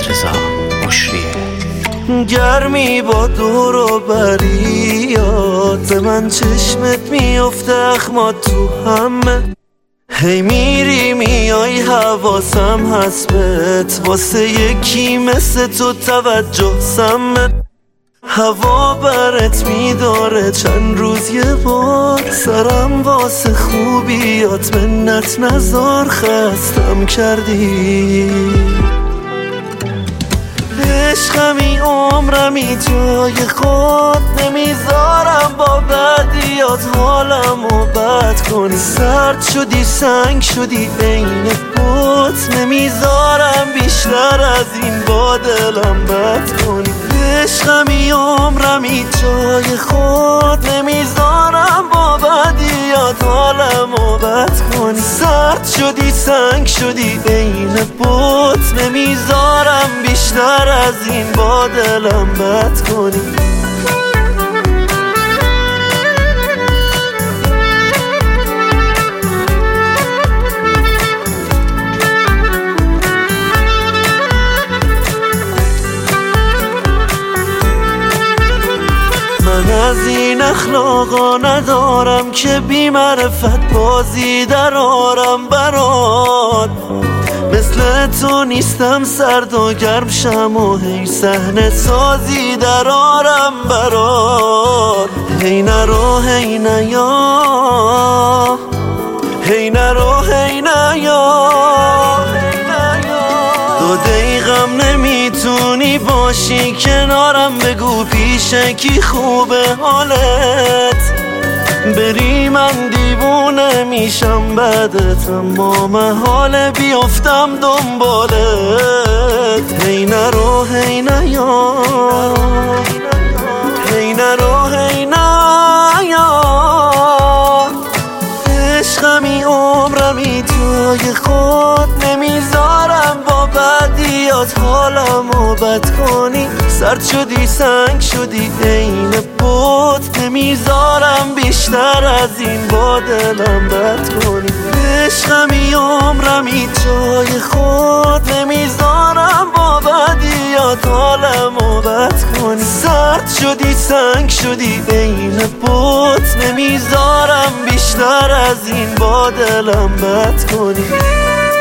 مرتضی مشریه. گرمی با دور و بریات من چشمت میفته اخمات تو همه. هی میری میای حواسم هست بهت، واسه یکی مثل تو توجه سمت. هوا برت میداره چند روز یه بار، سرم واسه خوبیات منت نزار، خستم کردی. عشقمی عمرمی جای خود نمیذارم با بدیات حالمو بد کنی. سرد شدی سنگ شدی عین بوت، نمیذارم بیشتر از این با دلم بد کنی. عشقمی عمرمی جای خود نمیذارم با بدیات حالمو بد کنی. سرد شدی سنگ شدی عین بوت، نمیذارم بیشتر از این با دلم بد کنی. من از این اخلاقا ندارم که بی معرفت بازی در آرم برات. مثل تو نیستم سرد و گرم شم و هی صحنه سازی در آرم برات. هی نرو هی نیا، هی نرو هی نیا. 2 دقیقم نمیتونی باشی کنارم، بگو پیش کی خوبه حالت. بری من دیوونه میشم بعدت، اما محاله بیفتم دنبالت. هی نرو هی نیا، هی نرو هی نیا. عشقمی عمرمی توی خود نمیذارم با بدیات حالمو بد کنی. سرد شدی سنگ شدی عین بوت، نمیذارم بیشتر از این با دلم بد کنی. عشقمی عمرمی جای خود نمیذارم با بدیات حالمو بد کنی. سرد شدی سنگ شدی عین بوت، نمیذارم بیشتر از این با دلم بد کنی.